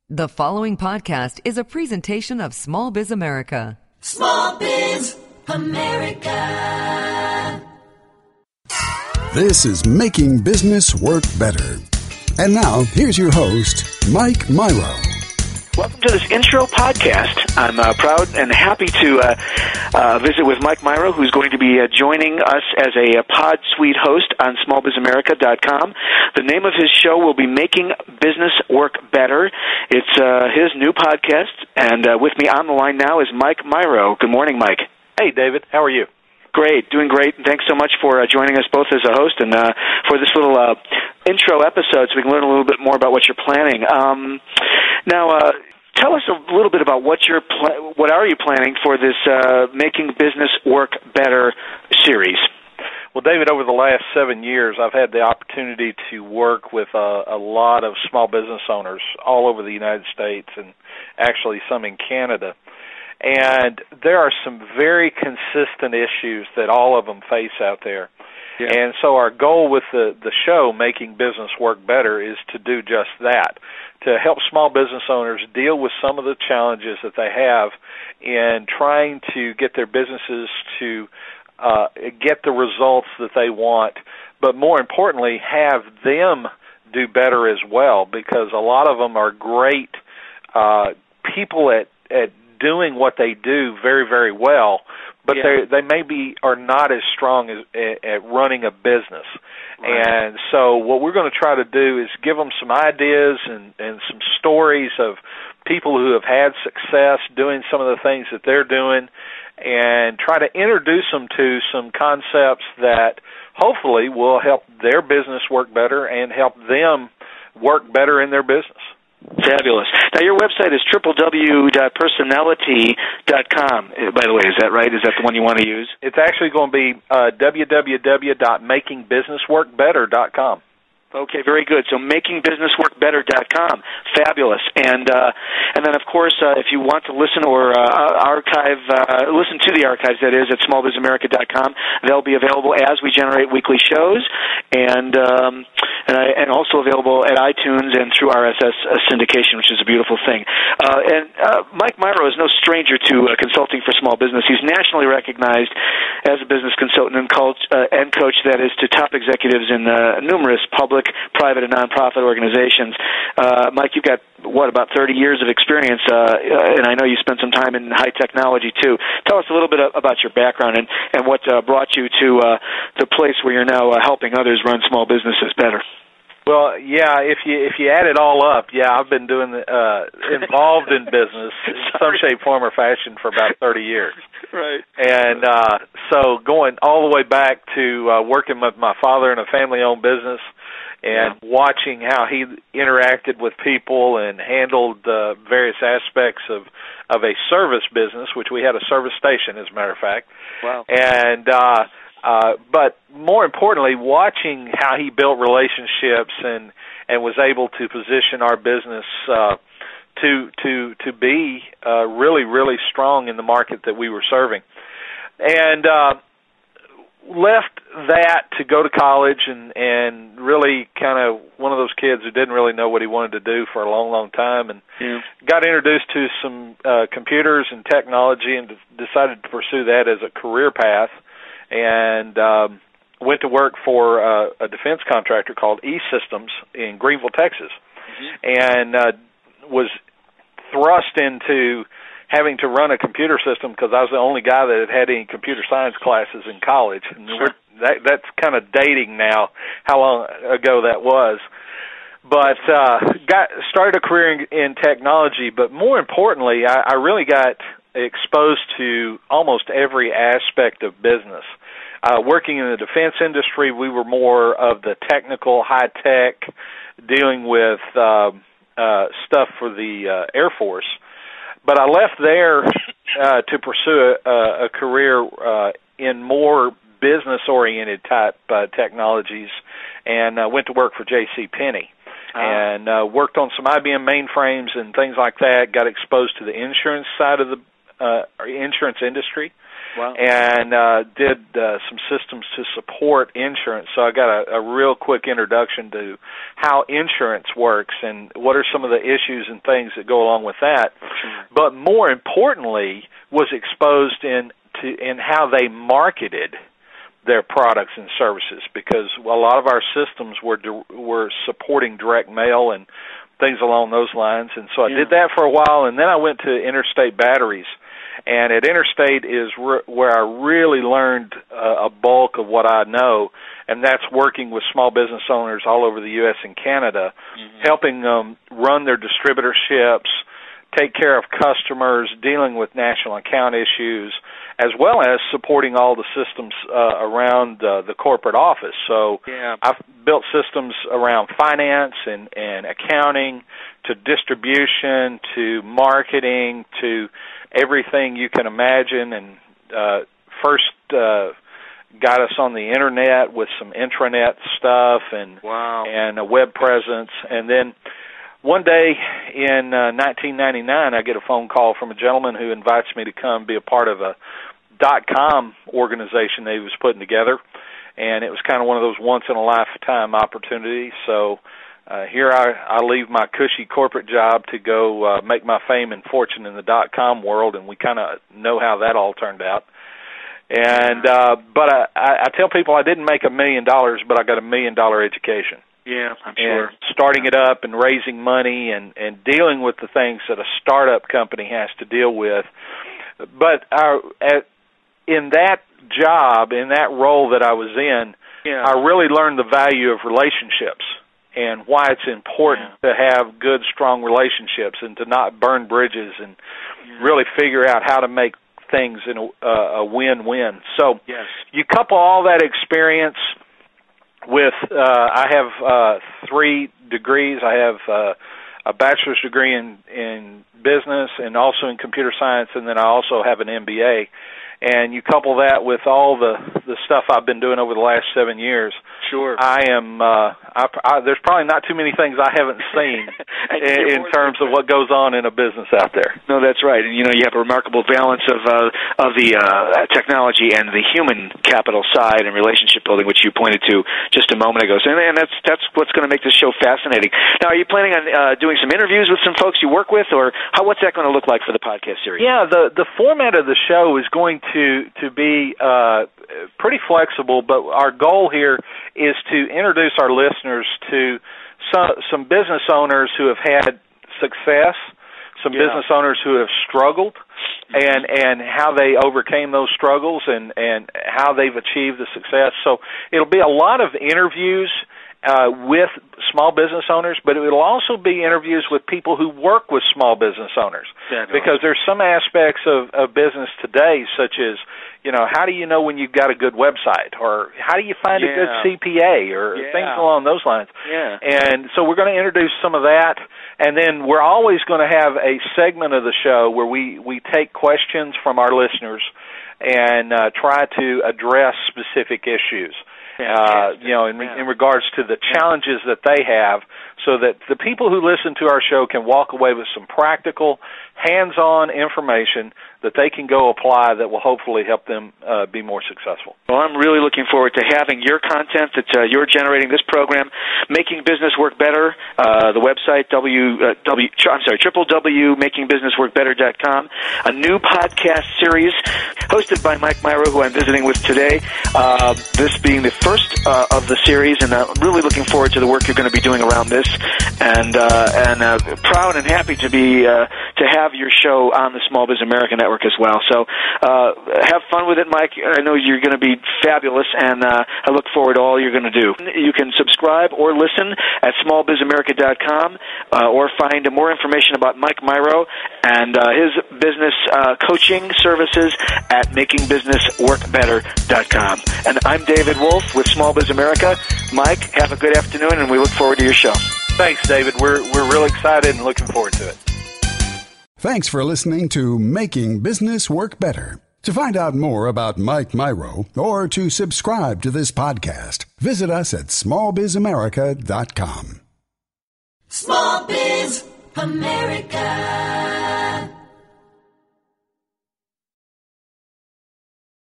The following podcast is a presentation of Small Biz America. Small Biz America. This is Making Business Work Better. And now, here's your host, Mike Miro. Welcome to this intro podcast. I'm proud and happy to visit with Mike Miro, who's going to be joining us as a Pod Suite host on smallbizamerica.com. The name of his show will be Making Business Work Better. It's his new podcast, and with me on the line now is Mike Miro. Good morning, Mike. Hey, David. How are you? Great, doing great. Thanks so much for joining us both as a host and for this little intro episode so we can learn a little bit more about what you're planning. Now, tell us a little bit about what are you planning for this Making Business Work Better series? Well, David, over the last 7 years, I've had the opportunity to work with a lot of small business owners all over the United States and actually some in Canada. And there are some very consistent issues that all of them face out there. Yeah. And so our goal with the show, Making Business Work Better, is to do just that, to help small business owners deal with some of the challenges that they have in trying to get their businesses to get the results that they want, but more importantly, have them do better as well, because a lot of them are great people at doing what they do very, very well, but they maybe are not as strong at running a business. Right. And so what we're going to try to do is give them some ideas and some stories of people who have had success doing some of the things that they're doing, and try to introduce them to some concepts that hopefully will help their business work better and help them work better in their business. Fabulous. Now, your website is www.personality.com, by the way. Is that right? Is that the one you want to use? It's actually going to be www.makingbusinessworkbetter.com. Okay, very good. So makingbusinessworkbetter.com. Fabulous. And then, of course, if you want to listen or listen to the archives, that is, at smallbizamerica.com, they'll be available as we generate weekly shows, and also available at iTunes and through RSS syndication, which is a beautiful thing. Mike Miro is no stranger to consulting for small business. He's nationally recognized as a business consultant and coach, that is, to top executives in numerous public, private, and nonprofit organizations. Mike, you've got, about 30 years of experience, and I know you spent some time in high technology, too. Tell us a little bit about your background and what brought you to the place where you're now helping others run small businesses better. Well, yeah, if you add it all up, I've been doing involved in business in some shape, form, or fashion for about 30 years. Right. And so going all the way back to working with my father in a family-owned business and watching how he interacted with people and handled various aspects of a service business, which we had a service station, as a matter of fact. Wow. And but more importantly, watching how he built relationships and was able to position our business to be really, really strong in the market that we were serving. And left that to go to college and really kind of one of those kids who didn't really know what he wanted to do for a long, long time, and got introduced to some computers and technology and decided to pursue that as a career path. And went to work for a defense contractor called E-Systems in Greenville, Texas, and was thrust into having to run a computer system because I was the only guy that had any computer science classes in college. And that's kind of dating now, how long ago that was. But started a career in technology, but more importantly, I really got exposed to almost every aspect of business. Working in the defense industry, we were more of the technical, high-tech, dealing with stuff for the Air Force. But I left there to pursue a career in more business-oriented type technologies, and went to work for J.C. Penney. And worked on some IBM mainframes and things like that, got exposed to the insurance side of the insurance industry, and did some systems to support insurance. So I got a real quick introduction to how insurance works and what are some of the issues and things that go along with that. But more importantly, was exposed in how they marketed their products and services, because a lot of our systems were supporting direct mail and things along those lines. And so I did that for a while, and then I went to Interstate Batteries. And at Interstate is where I really learned a bulk of what I know, and that's working with small business owners all over the U.S. and Canada, helping them run their distributorships, take care of customers, dealing with national account issues, as well as supporting all the systems around the corporate office. So I've built systems around finance and accounting, to distribution, to marketing, to everything you can imagine, and first got us on the internet with some intranet stuff and a web presence. And then one day in 1999, I get a phone call from a gentleman who invites me to come be a part of a .com organization that he was putting together, and it was kind of one of those once-in-a-lifetime opportunities. So here I leave my cushy corporate job to go make my fame and fortune in the .com world, and we kind of know how that all turned out. And but I tell people I didn't make $1 million, but I got $1 million education. Yeah, I'm sure. And starting it up and raising money and dealing with the things that a startup company has to deal with. But in that job, in that role that I was in, I really learned the value of relationships and why it's important to have good, strong relationships and to not burn bridges and really figure out how to make things in a win-win. So you couple all that experience with I have 3 degrees. I have a bachelor's degree in business and also in computer science, and then I also have an MBA. And you couple that with all the stuff I've been doing over the last 7 years. Sure. I am. There's probably not too many things I haven't seen in terms of what goes on in a business out there. No, that's right. And you have a remarkable balance of the technology and the human capital side and relationship building, which you pointed to just a moment ago. So, and that's what's going to make this show fascinating. Now, are you planning on doing some interviews with some folks you work with, or what's that going to look like for the podcast series? Yeah, the format of the show is going to be pretty flexible, but our goal here is to introduce our listeners to some business owners who have had success, some business owners who have struggled, and how they overcame those struggles and how they've achieved the success. So it'll be a lot of interviews with small business owners, but it will also be interviews with people who work with small business owners. Definitely. Because there's some aspects of business today, such as, how do you know when you've got a good website, or how do you find a good CPA, or things along those lines. Yeah. And so we're going to introduce some of that, and then we're always going to have a segment of the show where we take questions from our listeners and try to address specific issues. In regards to the challenges that they have, so that the people who listen to our show can walk away with some practical, hands-on information that they can go apply that will hopefully help them be more successful. Well, I'm really looking forward to having your content that you're generating this program, Making Business Work Better, the website, www.makingbusinessworkbetter.com, a new podcast series hosted by Mike Miro, who I'm visiting with today, this being the first of the series, and really looking forward to the work you're going to be doing around this, and proud and happy to be to have your show on the Small Biz America Network as well. So have fun with it, Mike. I know you're going to be fabulous, and I look forward to all you're going to do. You can subscribe or listen at smallbizamerica.com or find more information about Mike Miro and his business coaching services at makingbusinessworkbetter.com. And I'm David Wolf with Small Biz America. Mike, have a good afternoon, and we look forward to your show. Thanks, David. We're real excited and looking forward to it. Thanks for listening to Making Business Work Better. To find out more about Mike Miro or to subscribe to this podcast, visit us at smallbizamerica.com. Small Biz America.